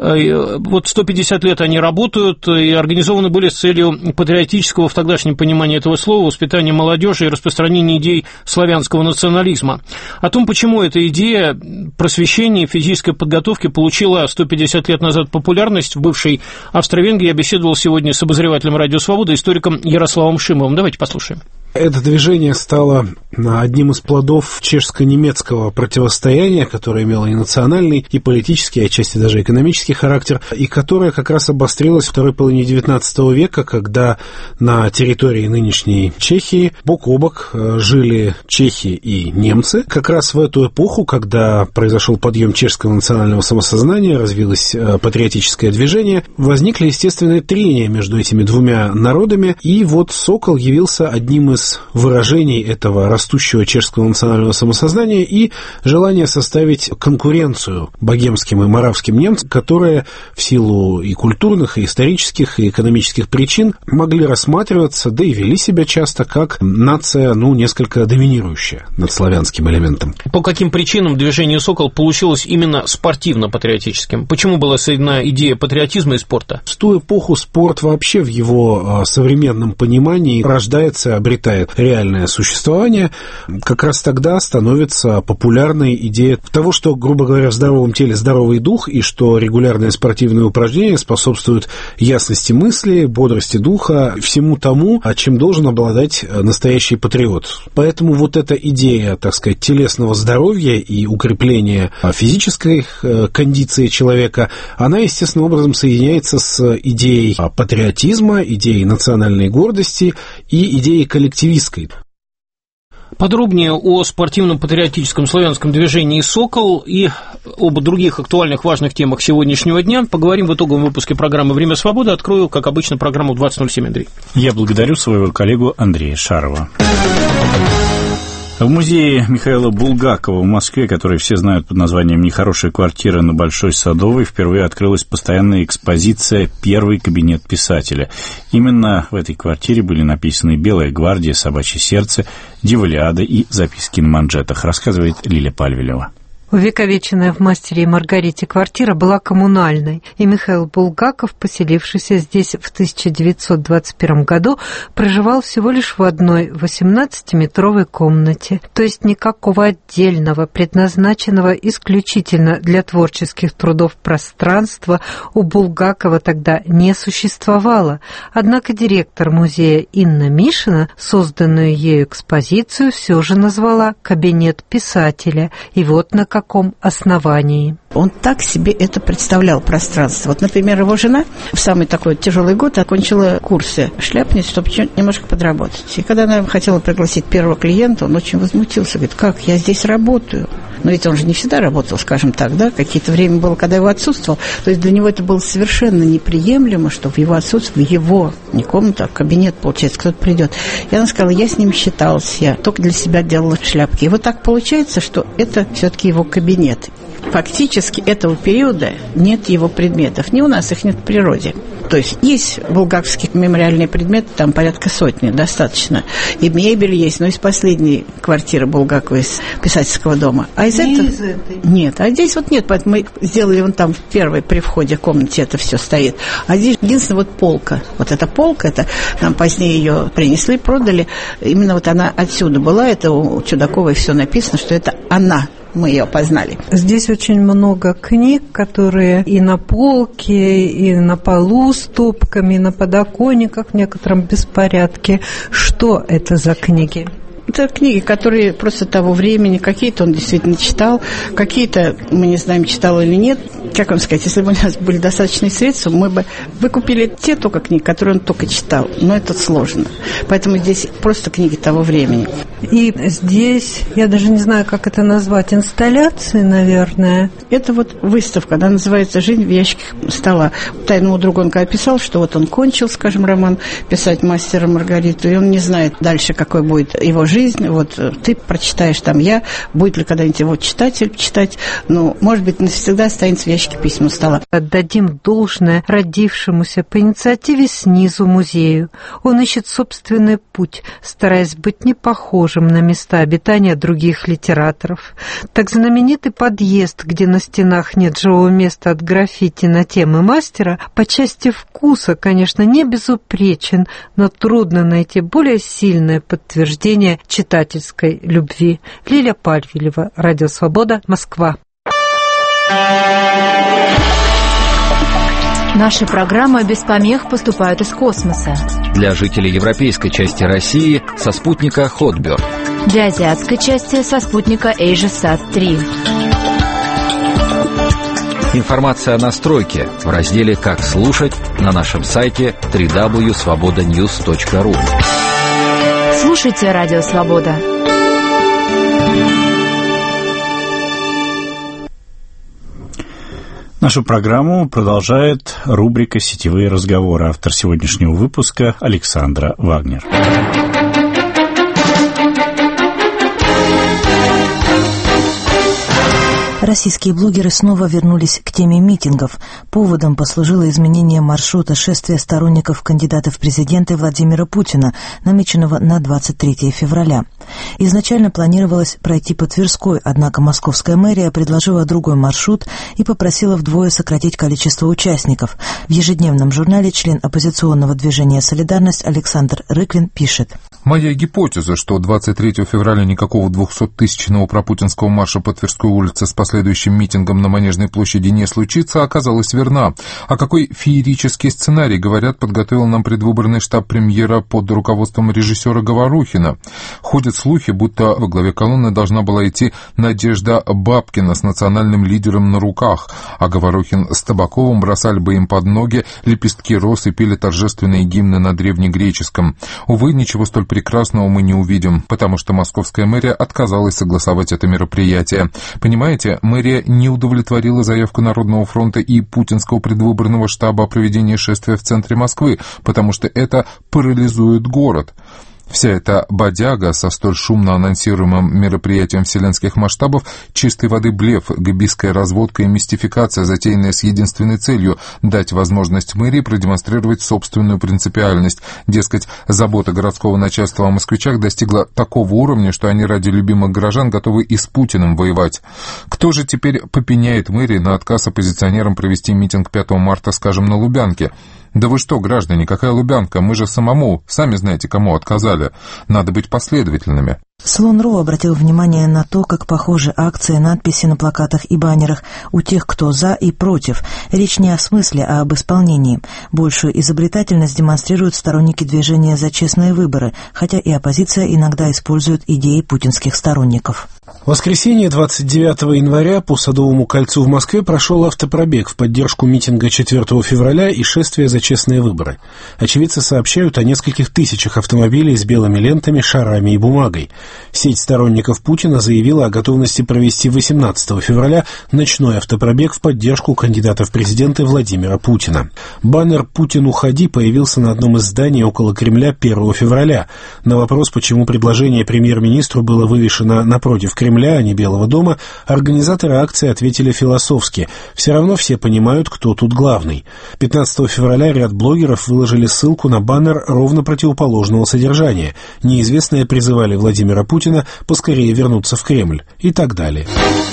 Э, вот сто пятьдесят лет они работают и организованы были с целью патриотического, в тогдашнем понимании этого слова, воспитания молодежи и распространения идей славянского национализма. О том, почему эта идея просвещения и физической подготовки получила сто пятьдесят лет назад популярность в бывшей Австро-Венгрии, я беседовал сегодня с обозревателем «Радио Свобода», историком Ярославом Шимовым. Давайте послушаем. Это движение стало одним из плодов чешско-немецкого противостояния, которое имело и национальный, и политический, а отчасти даже экономический характер, и которое как раз обострилось в второй половине девятнадцатого века, когда на территории нынешней Чехии бок о бок жили чехи и немцы. Как раз в эту эпоху, когда произошел подъем чешского национального самосознания, развилось патриотическое движение, возникли естественные трения между этими двумя народами, и вот «Сокол» явился одним из выражений этого растущего чешского национального самосознания и желание составить конкуренцию богемским и моравским немцам, которые в силу и культурных, и исторических, и экономических причин могли рассматриваться, да и вели себя часто как нация, ну, несколько доминирующая над славянским элементом. По каким причинам движение «Сокол» получилось именно спортивно-патриотическим? Почему была соединена идея патриотизма и спорта? В ту эпоху спорт вообще в его современном понимании рождается, обретает реальное существование. Как раз тогда становится популярной идея того, что, грубо говоря, в здоровом теле здоровый дух, и что регулярные спортивные упражнения способствуют ясности мысли, бодрости духа, всему тому, чем должен обладать настоящий патриот. Поэтому вот эта идея, так сказать, телесного здоровья и укрепления физической кондиции человека, она естественным образом соединяется с идеей патриотизма, идеей национальной гордости и идеей коллективизма. Подробнее о спортивно-патриотическом славянском движении «Сокол» и об других актуальных важных темах сегодняшнего дня поговорим в итоговом выпуске программы «Время свободы». Открою, как обычно, программу двадцать ноль семь, Андрей. Я благодарю своего коллегу Андрея Шарова. В музее Михаила Булгакова в Москве, который все знают под названием «Нехорошая квартира на Большой Садовой», впервые открылась постоянная экспозиция «Первый кабинет писателя». Именно в этой квартире были написаны «Белая гвардия», «Собачье сердце», «Диволиада» и «Записки на манжетах», рассказывает Лиля Пальвелева. Увековеченная в «Мастере и Маргарите» квартира была коммунальной, и Михаил Булгаков, поселившийся здесь в тысяча девятьсот двадцать первом году, проживал всего лишь в одной восемнадцатиметровой комнате. То есть никакого отдельного, предназначенного исключительно для творческих трудов пространства у Булгакова тогда не существовало. Однако директор музея Инна Мишина созданную ею экспозицию все же назвала «Кабинет писателя». И вот на каком основании. Он так себе это представлял, пространство. Вот, например, его жена в самый такой тяжелый год окончила курсы шляпниц, чтобы немножко подработать. И когда она хотела пригласить первого клиента, он очень возмутился. Говорит, как, я здесь работаю? Но ведь он же не всегда работал, скажем так, да? Какие-то время было, когда его отсутствовал. То есть для него это было совершенно неприемлемо, что в его отсутствии, в его, не комната, а кабинет, получается, кто-то придет. И она сказала, я с ним считалась, я только для себя делала шляпки. И вот так получается, что это все-таки его кабинет. Фактически этого периода нет его предметов. Ни у нас их нет в природе. То есть есть булгаковские мемориальные предметы, там порядка сотни, достаточно. И мебель есть, но из последней квартиры Булгакова, из писательского дома. А из Не этого... из этой. Нет, а здесь вот нет, поэтому мы сделали вон там в первой, при входе в комнате это все стоит. А здесь единственное вот полка. Вот эта полка, это нам позднее ее принесли, продали. Именно вот она отсюда была, это у Чудаковой все написано, что это она. Мы ее познали. Здесь очень много книг, которые и на полке, и на полу стопками, и на подоконниках в некотором беспорядке. Что это за книги? Это книги, которые просто того времени, какие-то он действительно читал, какие-то, мы не знаем, читал или нет. Как вам сказать, если бы у нас были достаточные средства, мы бы выкупили те только книги, которые он только читал. Но это сложно. Поэтому здесь просто книги того времени. И здесь, я даже не знаю, как это назвать, инсталляции, наверное. Это вот выставка, она называется «Жизнь в ящике стола». Тайному другу он когда писал, что вот он кончил, скажем, роман писать «Мастера Маргариту», и он не знает дальше, какой будет его жизнь. Вот ты прочитаешь там я, будет ли когда-нибудь его читатель читать, но, может быть, навсегда останется в ящике письменного стола. Отдадим должное родившемуся по инициативе снизу музею. Он ищет собственный путь, стараясь быть не похожим на места обитания других литераторов. Так знаменитый подъезд, где на стенах нет живого места от граффити на темы мастера, по части вкуса, конечно, не безупречен, но трудно найти более сильное подтверждение читательской любви. Лиля Пальвилева, Радио Свобода, Москва. Наши программы без помех поступают из космоса. Для жителей европейской части России со спутника Хотберг. Для азиатской части со спутника AsiaSat три. Информация о настройке в разделе «Как слушать» на нашем сайте дабл ю дабл ю дабл ю точка свобода ньюс точка ру. Слушайте Радио Свобода. Нашу программу продолжает рубрика «Сетевые разговоры». Автор сегодняшнего выпуска Александра Вагнер. Российские блогеры снова вернулись к теме митингов. Поводом послужило изменение маршрута шествия сторонников кандидата в президенты Владимира Путина, намеченного на двадцать третьего февраля. Изначально планировалось пройти по Тверской, однако московская мэрия предложила другой маршрут и попросила вдвое сократить количество участников. В ежедневном журнале член оппозиционного движения «Солидарность» Александр Рыклин пишет. Моя гипотеза, что двадцать третьего февраля никакого двухсоттысячного пропутинского марша по Тверской улице с последующим митингом на Манежной площади не случится, оказалась верна. А какой феерический сценарий, говорят, подготовил нам предвыборный штаб премьера под руководством режиссера Говорухина. Ходят слухи, будто во главе колонны должна была идти Надежда Бабкина с национальным лидером на руках, а Говорухин с Табаковым бросали бы им под ноги лепестки роз и пели торжественные гимны на древнегреческом. Увы, ничего столь прекрасного мы не увидим, потому что московская мэрия отказалась согласовать это мероприятие. Понимаете, мэрия не удовлетворила заявку Народного фронта и путинского предвыборного штаба о проведении шествия в центре Москвы, потому что это парализует город. Вся эта бодяга со столь шумно анонсируемым мероприятием вселенских масштабов чистой воды блеф, габистская разводка и мистификация, затеянная с единственной целью – дать возможность мэрии продемонстрировать собственную принципиальность. Дескать, забота городского начальства о москвичах достигла такого уровня, что они ради любимых горожан готовы и с Путиным воевать. Кто же теперь попеняет мэрии на отказ оппозиционерам провести митинг пятого марта, скажем, на Лубянке? Да вы что, граждане, какая Лубянка? Мы же самому, сами знаете, кому отказали. Надо быть последовательными. Слон.ру обратил внимание на то, как похожи акции, надписи на плакатах и баннерах у тех, кто за и против. Речь не о смысле, а об исполнении. Большую изобретательность демонстрируют сторонники движения «За честные выборы», хотя и оппозиция иногда использует идеи путинских сторонников. В воскресенье двадцать девятого января по Садовому кольцу в Москве прошел автопробег в поддержку митинга четвёртого февраля и шествия «За честные выборы». Очевидцы сообщают о нескольких тысячах автомобилей с белыми лентами, шарами и бумагой. Сеть сторонников Путина заявила о готовности провести восемнадцатого февраля ночной автопробег в поддержку кандидата в президенты Владимира Путина. Баннер «Путин, уходи» появился на одном из зданий около Кремля первого февраля. На вопрос, почему предложение премьер-министру было вывешено напротив Кремля, а не Белого дома, организаторы акции ответили философски: все равно все понимают, кто тут главный. пятнадцатого февраля ряд блогеров выложили ссылку на баннер ровно противоположного содержания. Неизвестные призывали Владимира Путина поскорее вернуться в Кремль и так далее.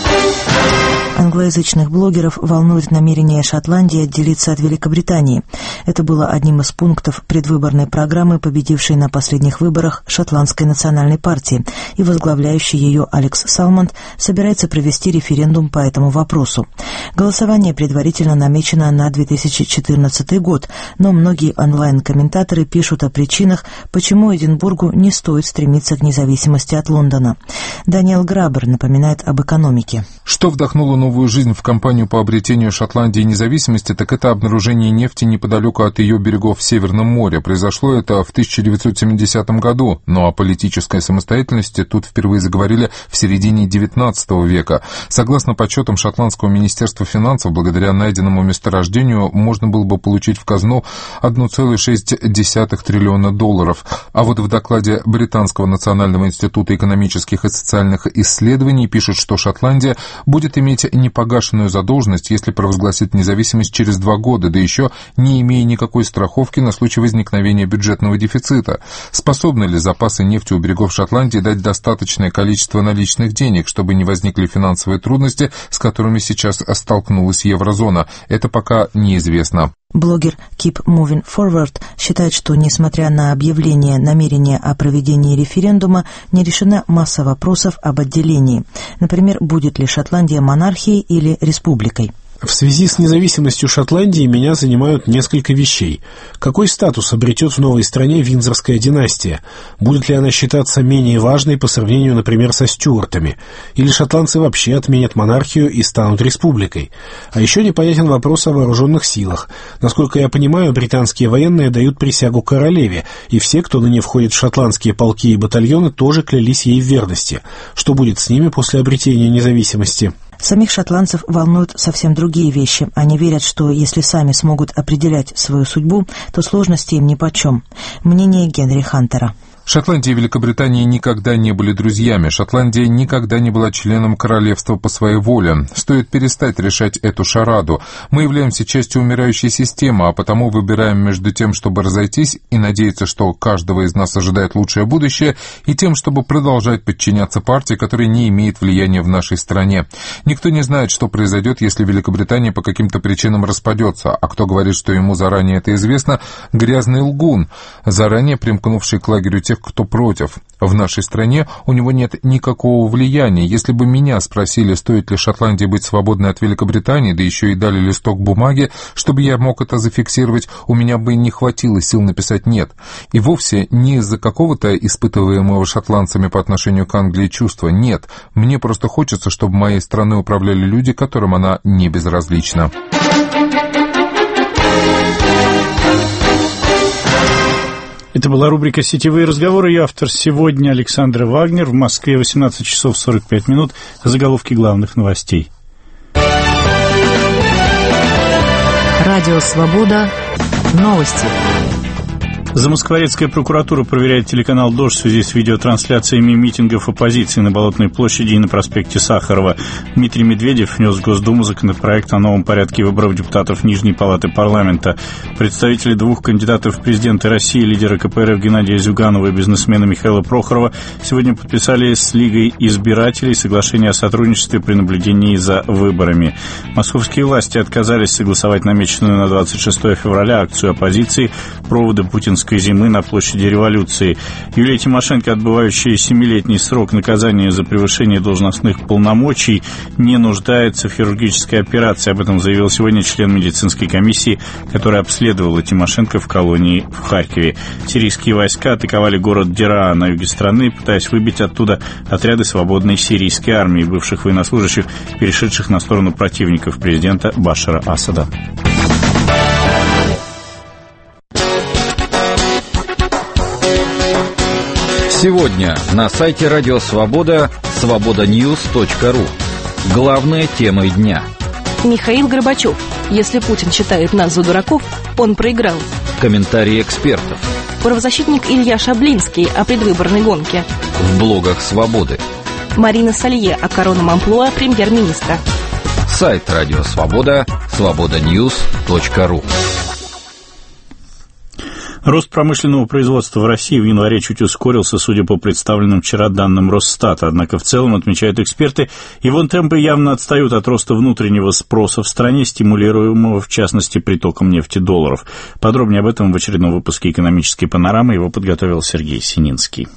Англоязычных блогеров волнует намерение Шотландии отделиться от Великобритании. Это было одним из пунктов предвыборной программы, победившей на последних выборах Шотландской национальной партии, и возглавляющий ее Алекс Салмонд собирается провести референдум по этому вопросу. Голосование предварительно намечено на две тысячи четырнадцатый год, но многие онлайн-комментаторы пишут о причинах, почему Эдинбургу не стоит стремиться к независимости от Лондона. Даниэл Грабер напоминает об экономике. Что вдохнуло новую жизнь в кампанию по обретению Шотландии независимости, так это обнаружение нефти неподалеку от ее берегов в Северном море. Произошло это в тысяча девятьсот семидесятом году, но о политической самостоятельности тут впервые заговорили в середине девятнадцатого века. Согласно подсчетам шотландского министерства финансов, благодаря найденному месторождению можно было бы получить в казну одна целая шесть десятых триллиона долларов. А вот в докладе Британского национального института экономических и социальных исследований пишут, что Шотландия будет иметь непогашенную задолженность, если провозгласит независимость через два года, да еще не имея никакой страховки на случай возникновения бюджетного дефицита. Способны ли запасы нефти у берегов Шотландии дать достаточное количество наличных денег, чтобы не возникли финансовые трудности, с которыми сейчас столкнулась еврозона? Это пока неизвестно. Блогер Keep Moving Forward считает, что, несмотря на объявление намерения о проведении референдума, не решена масса вопросов об отделении. Например, будет ли Шотландия монархией или республикой. В связи с независимостью Шотландии меня занимают несколько вещей. Какой статус обретет в новой стране Виндзорская династия? Будет ли она считаться менее важной по сравнению, например, со Стюартами? Или шотландцы вообще отменят монархию и станут республикой? А еще непонятен вопрос о вооруженных силах. Насколько я понимаю, британские военные дают присягу королеве, и все, кто ныне входит в шотландские полки и батальоны, тоже клялись ей в верности. Что будет с ними после обретения независимости? Самих шотландцев волнуют совсем другие вещи. Они верят, что если сами смогут определять свою судьбу, то сложности им нипочем. Мнение Генри Хантера. Шотландия и Великобритания никогда не были друзьями. Шотландия никогда не была членом королевства по своей воле. Стоит перестать решать эту шараду. Мы являемся частью умирающей системы, а потому выбираем между тем, чтобы разойтись и надеяться, что каждого из нас ожидает лучшее будущее, и тем, чтобы продолжать подчиняться партии, которая не имеет влияния в нашей стране. Никто не знает, что произойдет, если Великобритания по каким-то причинам распадется, а кто говорит, что ему заранее это известно, грязный лгун, заранее примкнувший к лагерю тех, кто против. В нашей стране у него нет никакого влияния. Если бы меня спросили, стоит ли Шотландии быть свободной от Великобритании, да еще и дали листок бумаги, чтобы я мог это зафиксировать, у меня бы не хватило сил написать «нет». И вовсе не из-за какого-то испытываемого шотландцами по отношению к Англии чувства. Нет, мне просто хочется, чтобы моей страной управляли люди, которым она не безразлична. Это была рубрика «Сетевые разговоры». Ее автор сегодня Александр Вагнер. В Москве восемнадцать часов сорок пять минут. Заголовки главных новостей. Радио «Свобода». Новости. Замоскворецкая прокуратура проверяет телеканал «Дождь» в связи с видеотрансляциями митингов оппозиции на Болотной площади и на проспекте Сахарова. Дмитрий Медведев внес в Госдуму законопроект о новом порядке выборов депутатов Нижней палаты парламента. Представители двух кандидатов в президенты России, лидера ка пэ эр эф Геннадия Зюганова и бизнесмена Михаила Прохорова, сегодня подписали с Лигой избирателей соглашение о сотрудничестве при наблюдении за выборами. Московские власти отказались согласовать намеченную на двадцать шестое февраля акцию оппозиции «Проводы путинской зимы» на площади Революции. Юлия Тимошенко, отбывающая семилетний срок наказания за превышение должностных полномочий, не нуждается в хирургической операции. Об этом заявил сегодня член медицинской комиссии, которая обследовала Тимошенко в колонии в Харькове. Сирийские войска атаковали город Дераа на юге страны, пытаясь выбить оттуда отряды свободной сирийской армии, бывших военнослужащих, перешедших на сторону противников президента Башара Асада. Сегодня на сайте Радио Свобода свобода ньюс точка ру. Главные темы дня. Михаил Горбачев. Если Путин считает нас за дураков, он проиграл. Комментарии экспертов. Правозащитник Илья Шаблинский о предвыборной гонке. В блогах Свободы. Марина Салье о коронном амплуа премьер-министра. Сайт Радио Свобода свобода ньюс точка ру. Рост промышленного производства в России в январе чуть ускорился, судя по представленным вчера данным Росстата. Однако в целом, отмечают эксперты, его темпы явно отстают от роста внутреннего спроса в стране, стимулируемого, в частности, притоком нефтедолларов. Подробнее об этом в очередном выпуске «Экономической панорамы». Его подготовил Сергей Сининский.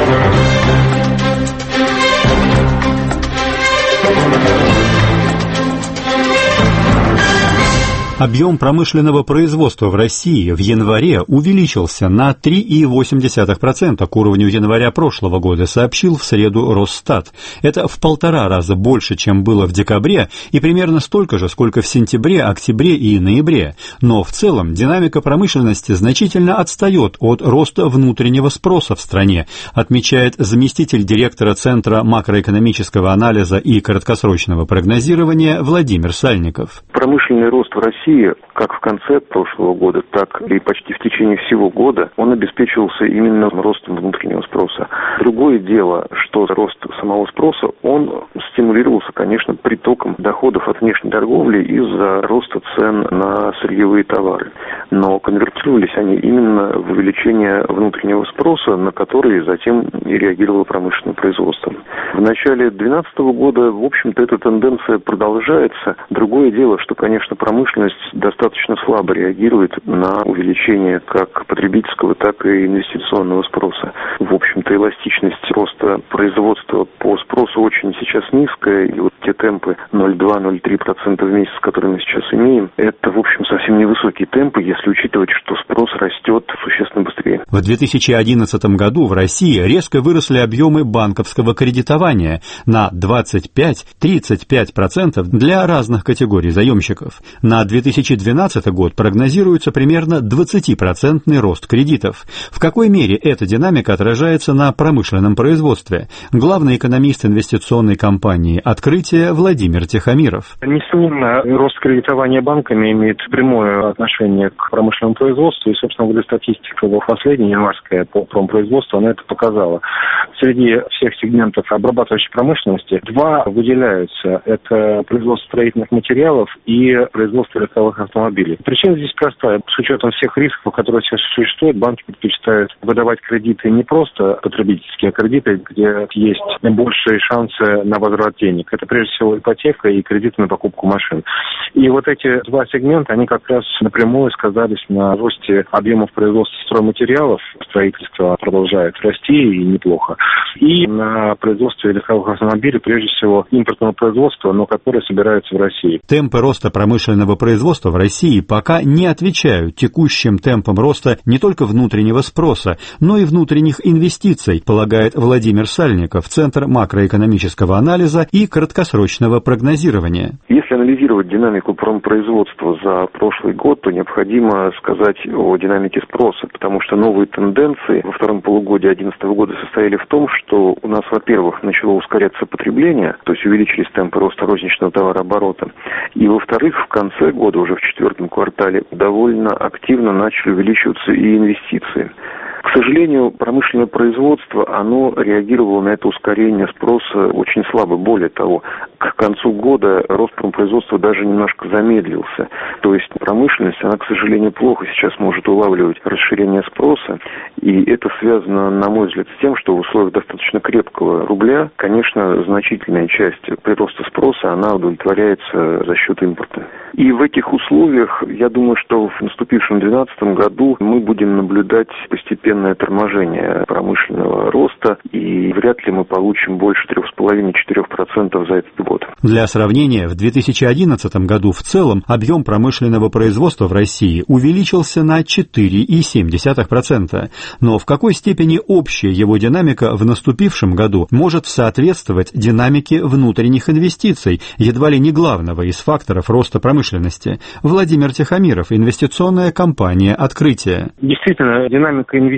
Объем промышленного производства в России в январе увеличился на три целых восемь десятых процента к уровню января прошлого года, сообщил в среду Росстат. Это в полтора раза больше, чем было в декабре, и примерно столько же, сколько в сентябре, октябре и ноябре. Но в целом динамика промышленности значительно отстает от роста внутреннего спроса в стране, отмечает заместитель директора Центра макроэкономического анализа и краткосрочного прогнозирования Владимир Сальников. Промышленный рост в России, как в конце прошлого года, так и почти в течение всего года, он обеспечивался именно ростом внутреннего спроса. Другое дело, что рост самого спроса, он стимулировался, конечно, притоком доходов от внешней торговли из-за роста цен на сырьевые товары. Но конвертировались они именно в увеличение внутреннего спроса, на который затем и реагировало промышленное производство. В начале две тысячи двенадцатого года, в общем-то, эта тенденция продолжается. Другое дело, что, конечно, промышленность достаточно слабо реагирует на увеличение как потребительского, так и инвестиционного спроса. В общем-то, эластичность роста производства по спросу очень сейчас низкая, и вот те темпы ноль целых два - ноль целых три десятых процента в месяц, которые мы сейчас имеем, это, в общем, совсем невысокие темпы, если учитывать, что спрос растет существенно быстрее. В две тысячи одиннадцатом году в России резко выросли объемы банковского кредитования на двадцать пять - тридцать пять процентов для разных категорий заемщиков. На две тысячи двенадцатый год прогнозируется примерно двадцатипроцентный рост кредитов. В какой мере эта динамика отражается на промышленном производстве? Главный экономист инвестиционной компании «Открытие» Владимир Тихомиров. Несомненно, рост кредитования банками имеет прямое отношение к промышленному производству, и, собственно говоря, статистика последняя, январская, по промпроизводству, она это показала. Среди всех сегментов обрабатывающей промышленности два выделяются. Это производство строительных материалов и производство легковых автомобилей. Причина здесь простая. С учетом всех рисков, которые сейчас существуют, банки предпочитают выдавать кредиты не просто потребительские, а кредиты, где есть большие шансы на возврат денег. Это прежде всего ипотека и кредиты на покупку машин. И вот эти два сегмента, они как раз напрямую сказались на росте объемов производства стройматериалов. Строительство продолжает расти и неплохо. И на производстве легковых автомобилей, прежде всего, импортного производства, но которое собирается в России. Темпы роста промышленного производства в России пока не отвечают текущим темпам роста не только внутреннего спроса, но и внутренних инвестиций, полагает Владимир Сальников, Центр макроэкономического анализа и краткосрочного прогнозирования. Если анализировать динамику промпроизводства за прошлый год, то необходимо сказать о динамике спроса, потому что новые тенденции во втором полугодии две тысячи одиннадцатого года состояли в том, что у нас, во-первых, начало ускоряться потребление, то есть увеличились темпы роста розничного товарооборота, и, во-вторых, в конце года, уже в четвертом квартале, довольно активно начали увеличиваться и инвестиции. К сожалению, промышленное производство, оно реагировало на это ускорение спроса очень слабо. Более того, к концу года рост промпроизводства даже немножко замедлился. То есть промышленность, она, к сожалению, плохо сейчас может улавливать расширение спроса. И это связано, на мой взгляд, с тем, что в условиях достаточно крепкого рубля, конечно, значительная часть прироста спроса, она удовлетворяется за счет импорта. И в этих условиях, я думаю, что в наступившем две тысячи двенадцатом году мы будем наблюдать постепенно торможение промышленного роста, и вряд ли мы получим больше трех целых пяти десятых - четырех процентов за этот год. Для сравнения, в две тысячи одиннадцатом году в целом объем промышленного производства в России увеличился на четыре целых семь десятых процента. Но в какой степени общая его динамика в наступившем году может соответствовать динамике внутренних инвестиций, едва ли не главного из факторов роста промышленности? Владимир Тихомиров, инвестиционная компания «Открытие». Действительно, динамика инвестиций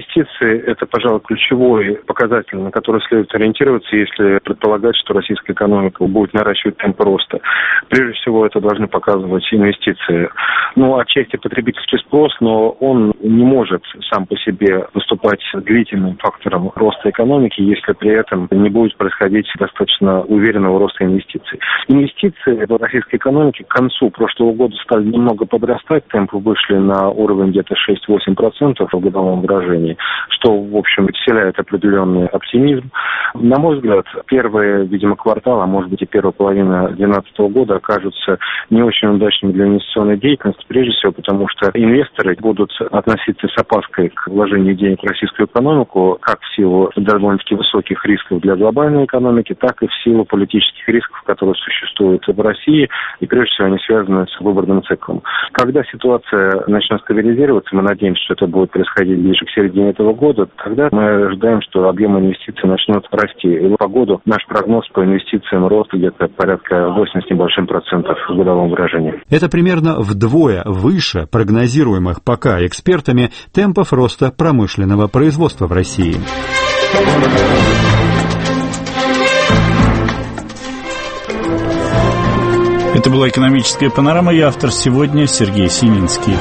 Инвестиции – это, пожалуй, ключевой показатель, на который следует ориентироваться, если предполагать, что российская экономика будет наращивать темп роста. Прежде всего, это должны показывать инвестиции. Ну, отчасти потребительский спрос, но он не может сам по себе выступать длительным фактором роста экономики, если при этом не будет происходить достаточно уверенного роста инвестиций. Инвестиции в российской экономике к концу прошлого года стали немного подрастать, темпы вышли на уровень где-то шесть-восемь процентов в годовом выражении, что, в общем, вселяет определенный оптимизм. На мой взгляд, первые, видимо, квартал, а может быть и первая половина две тысячи двенадцатого года окажутся не очень удачными для инвестиционной деятельности, прежде всего потому, что инвесторы будут относиться с опаской к вложению денег в российскую экономику, как в силу довольно-таки высоких рисков для глобальной экономики, так и в силу политических рисков, которые существуют в России, и прежде всего они связаны с выборным циклом. Когда ситуация начнет стабилизироваться, мы надеемся, что это будет происходить ближе к середине этого года, тогда мы ожидаем, что объем инвестиций начнет расти. И по году наш прогноз по инвестициям рост где-то порядка восемь с небольшим процентов в годовом выражении. Это примерно вдвое выше прогнозируемых пока экспертами темпов роста промышленного производства в России. Это была «Экономическая панорама», и автор сегодня Сергей Сининский.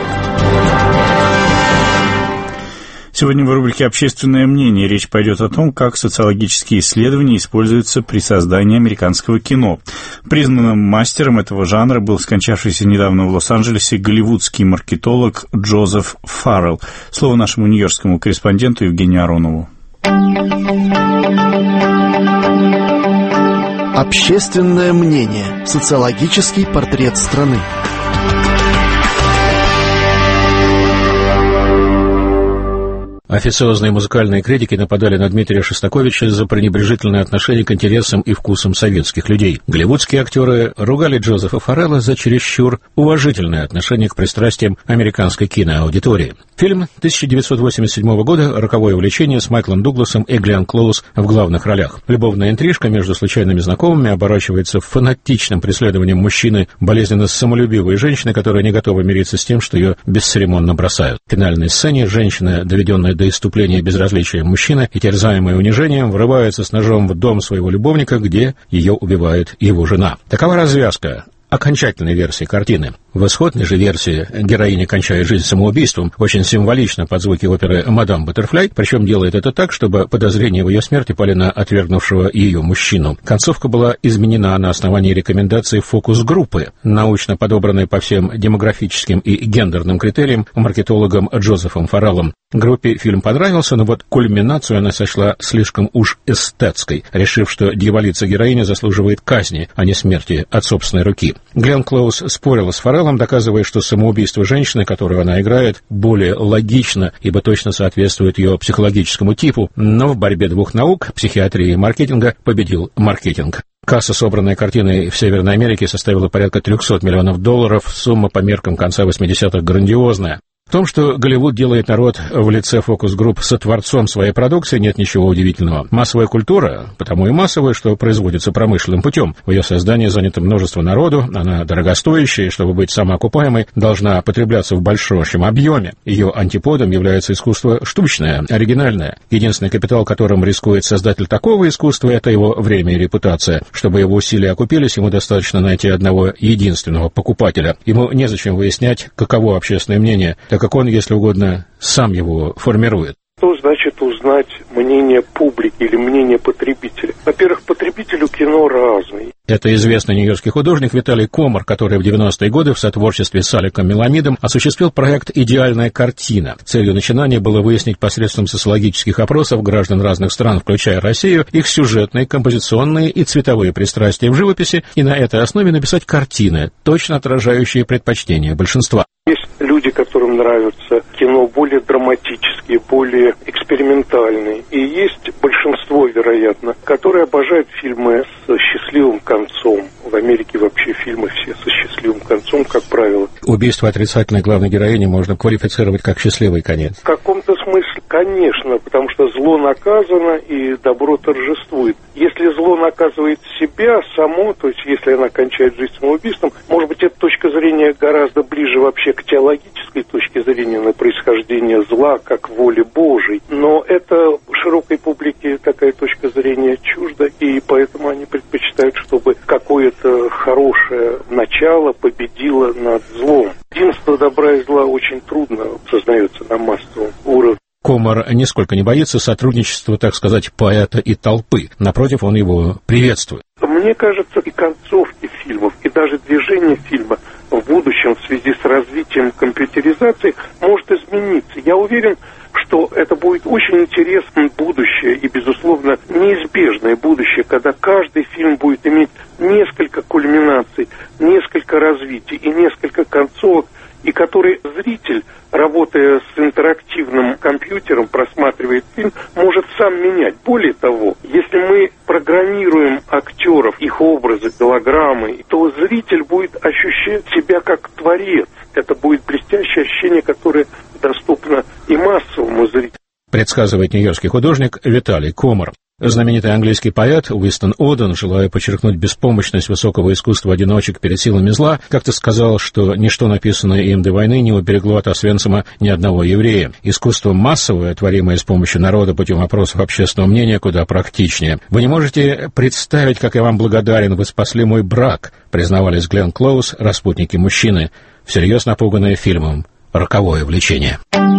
Сегодня в рубрике «Общественное мнение» речь пойдет о том, как социологические исследования используются при создании американского кино. Признанным мастером этого жанра был скончавшийся недавно в Лос-Анджелесе голливудский маркетолог Джозеф Фаррелл. Слово нашему нью-йоркскому корреспонденту Евгению Аронову. Общественное мнение. Социологический портрет страны. Официозные музыкальные критики нападали на Дмитрия Шостаковича за пренебрежительное отношение к интересам и вкусам советских людей. Голливудские актеры ругали Джозефа Фаррелла за чересчур уважительное отношение к пристрастиям американской киноаудитории. Фильм тысяча девятьсот восемьдесят седьмого года «Роковое увлечение» с Майклом Дугласом и Гленн Клоуз в главных ролях. Любовная интрижка между случайными знакомыми оборачивается фанатичным преследованием мужчины, болезненно самолюбивой женщины, которая не готова мириться с тем, что ее бесцеремонно бросают. В финальной сцене женщина, доведенная до иступления безразличия мужчины и терзаемая унижением, врывается с ножом в дом своего любовника, где ее убивает его жена. Такова развязка окончательной версии картины. В исходной же версии героиня кончает жизнь самоубийством, очень символично под звуки оперы «Мадам Баттерфляй», причем делает это так, чтобы подозрения в ее смерти пали на отвергнувшего ее мужчину. Концовка была изменена на основании рекомендаций фокус-группы, научно подобранной по всем демографическим и гендерным критериям маркетологом Джозефом Фарреллом. Группе фильм понравился, но вот кульминацию она сочла слишком уж эстетской, решив, что дьяволица-героиня заслуживает казни, а не смерти от собственной руки. Гленн Клоуз спорила с Фарреллом, доказывая, что самоубийство женщины, которую она играет, более логично, ибо точно соответствует ее психологическому типу, но в борьбе двух наук, психиатрии и маркетинга, победил маркетинг. Касса, собранная картиной в Северной Америке, составила порядка триста миллионов долларов, сумма по меркам конца восьмидесятых грандиозная. В том, что Голливуд делает народ в лице фокус-групп сотворцом своей продукции, нет ничего удивительного. Массовая культура, потому и массовая, что производится промышленным путем. В ее создании занято множество народу, она дорогостоящая, и чтобы быть самоокупаемой, должна потребляться в большом объеме. Ее антиподом является искусство штучное, оригинальное. Единственный капитал, которым рискует создатель такого искусства, это его время и репутация. Чтобы его усилия окупились, ему достаточно найти одного единственного покупателя. Ему незачем выяснять, каково общественное мнение, так как он, если угодно, сам его формирует. Что значит узнать мнение публики или мнение потребителя? Во-первых, потребителю кино разный. Это известный нью-йоркский художник Виталий Комар, который в девяностые годы в сотворчестве с Аликом Меламидом осуществил проект «Идеальная картина». Целью начинания было выяснить посредством социологических опросов граждан разных стран, включая Россию, их сюжетные, композиционные и цветовые пристрастия в живописи, и на этой основе написать картины, точно отражающие предпочтения большинства. Есть люди, которым нравится кино более драматические, более экспериментальные. И есть большинство, вероятно, которые обожают фильмы с счастливым концом. В Америке вообще фильмы все со счастливым концом, как правило. Убийство отрицательной главной героини можно квалифицировать как счастливый конец. В каком-то смысле, конечно, потому что зло наказано и добро торжествует. Если зло наказывает себя само, то есть если она кончает жизнь самоубийством, может быть, эта точка точка зрения гораздо ближе вообще к теологической точке зрения на происхождение зла как воли Божией. Но это широкой публике такая точка зрения чужда, и поэтому они предпочитают, чтобы какое-то хорошее начало победило над злом. Единство добра и зла очень трудно сознается на массовом уровне. Комар нисколько не боится сотрудничества, так сказать, поэта и толпы. Напротив, он его приветствует. Мне кажется, и концовки фильмов, и даже движение фильма в будущем в связи с развитием компьютеризации может измениться. Я уверен, что это будет очень интересное будущее и, безусловно, неизбежное будущее, когда каждый фильм будет иметь несколько кульминаций, несколько развитий и несколько концовок, и который зритель, работая с интерактивным компьютером, просматривает фильм, может сам менять. Более того, если мы программируем актеров, их образы, голограммы, то зритель будет ощущать себя как творец. Это будет блестящее ощущение, которое доступно и массовому зрителю. Предсказывает нью-йоркский художник Виталий Комар. Знаменитый английский поэт Уинстон Оден, желая подчеркнуть беспомощность высокого искусства одиночек перед силами зла, как-то сказал, что ничто, написанное им до войны, не уберегло от Освенцима ни одного еврея. Искусство массовое, творимое с помощью народа путем опросов общественного мнения, куда практичнее. «Вы не можете представить, как я вам благодарен, вы спасли мой брак», признавались Гленн Клоуз, распутники-мужчины, всерьез напуганные фильмом «Роковое влечение».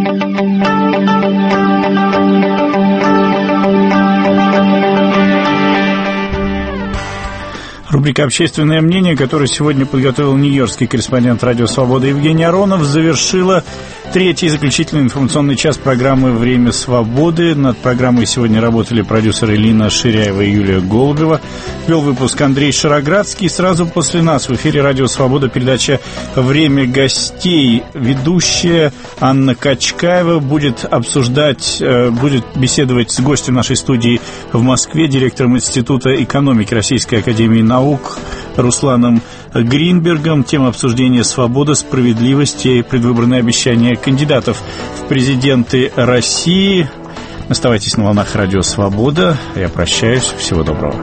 Рубрика «Общественное мнение», которую сегодня подготовил нью-йоркский корреспондент «Радио Свобода» Евгений Аронов, завершила третий заключительный информационный час программы «Время свободы». Над программой сегодня работали продюсеры Лина Ширяева и Юлия Голубева. Вел выпуск Андрей Шароградский. Сразу после нас в эфире «Радио Свобода» передача «Время гостей». Ведущая Анна Качкаева будет обсуждать, будет беседовать с гостем нашей студии в Москве, директором Института экономики Российской академии наук Русланом Гринбергом. Тема обсуждения «Свобода, справедливость и предвыборные обещания кандидатов в президенты России». Оставайтесь на волнах «Радио Свобода». Я прощаюсь. Всего доброго.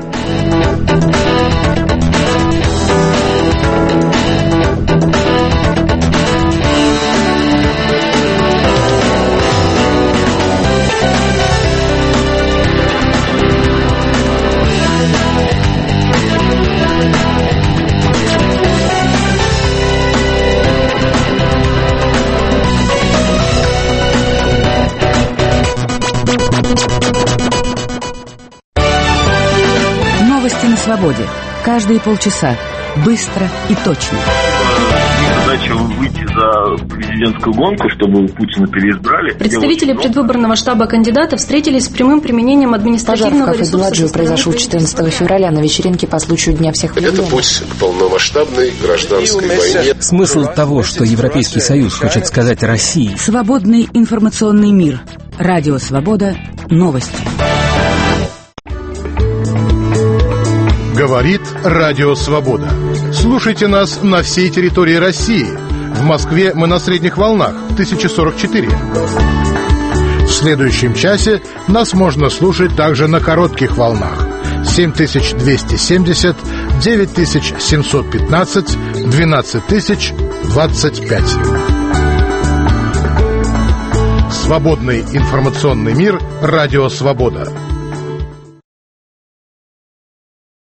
Свободе. Каждые полчаса. Быстро и точно. Задача выйти за президентскую гонку, чтобы Путина переизбрали. Представители предвыборного штаба кандидата встретились с прямым применением административного ресурса. Пожар в кафе «Беладжио» произошел четырнадцатого февраля на вечеринке по случаю Дня всех влюбленных. Это путь к полномасштабной гражданской войне. Смысл того, что Европейский Союз хочет сказать России. Свободный информационный мир. Радио Свобода. Новости. Говорит Радио Свобода. Слушайте нас на всей территории России. В Москве мы на средних волнах тысяча сорок четыре. В следующем часе нас можно слушать также на коротких волнах семь тысяч двести семьдесят, девять тысяч семьсот пятнадцать, двенадцать тысяч двадцать пять. Свободный информационный мир. Радио Свобода.